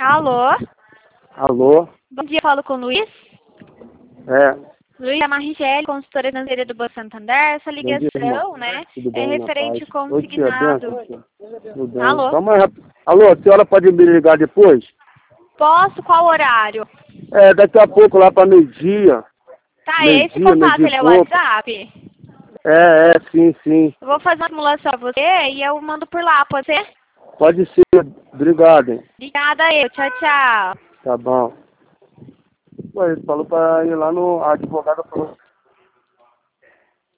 Alô? Alô? Bom dia, falo com o Luiz. É. Luiz, é a Marigele, consultora financeira do Banco Santander. Essa ligação, né, Tudo é bom, referente na ao paz? Oi, tia, consignado. benção, tia. Tudo bem. Alô? Calma aí, alô, a senhora pode me ligar depois? Posso? Qual horário? É, daqui a pouco, lá para meio-dia. Tá, esse Meio-dia, contato, meio-dia ele e é o pouco. WhatsApp? Sim, sim. Eu vou fazer uma simulação pra você e eu mando por lá, pode ser? Pode ser. Obrigado, hein? Obrigada aí, tchau, tchau. Tá bom. Ué, ele falou para ir lá no... A advogada falou